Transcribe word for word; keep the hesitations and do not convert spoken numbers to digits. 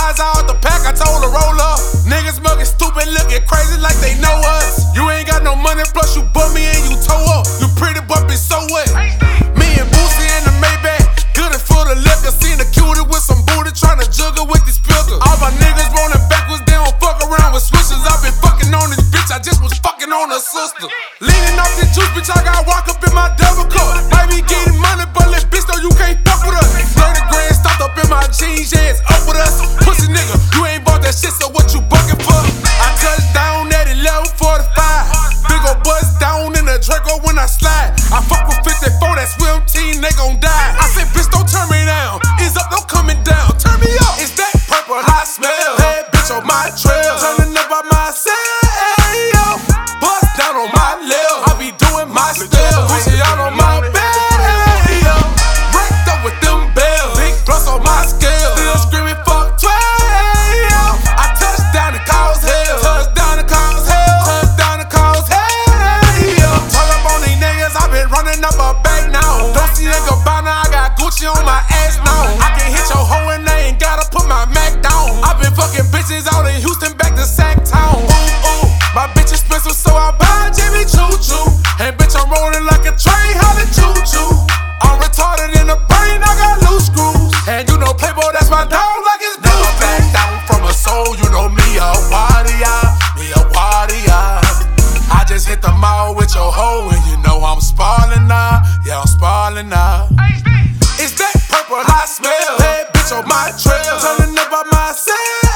eyes out the pack, I told her roll up. Niggas mugging stupid, looking crazy like they know us. You ain't got no money, plus you bum me and you toe up. You pretty but be so wet. Me and Boosie in the Maybach, good and full of liquor. Seen a cutie with some booty, tryna juggle with these pilgers. All my niggas rolling backwards, they don't fuck around with switches. I been fucking on this bitch, I just was fucking on her sister. Leaning off this juice, bitch, I got walk up in my double cup. Might be getting money, but let bitch know you can't fuck with us. thirty grand stopped up in my jeans, yeah, it's up with us. Pussy nigga, you ain't bought that shit, so what you bucking for? I touched down at eleven forty-five. Big ol' buzz down in the Draco when I slide. I fuck with fifty-four, that swim team, they gon' die. I said, bitch, don't turn me down. It's up, don't coming down. Turn me up. It's that purple hot smell. Hey, bitch, on my trail. Turning up by myself. Bust down on my lil'. I be doing my still. Pussy out on my bed. Wrecked up with them bells. Big plus on my scale. Still screaming, fuck twelve. I touched down and cause hell. Touch down and cause hell. Touch down and cause hell. Talk up on these niggas, I been running up a bank now. Don't see a Gabbana, I got Gucci on my ass now. I can hit your hoe and they ain't gotta put my Mac down. I been fucking bitches out in Houston, back to Sacktown. Ooh, ooh, my bitch expensive, so I buy Jimmy Choo Choo. And bitch, I'm rolling like a train, holla choo choo. I'm retarded in the brain, I got loose screws. And you know Playboy, that's my dog, like it's blue. Never back down from a soul, you know me a warrior, me a warrior. I just hit the mall with your hoe, and you know I'm spallin' now, yeah, I'm spallin' now. It's that purple hot smell, hey bitch on my trail, turning up by myself.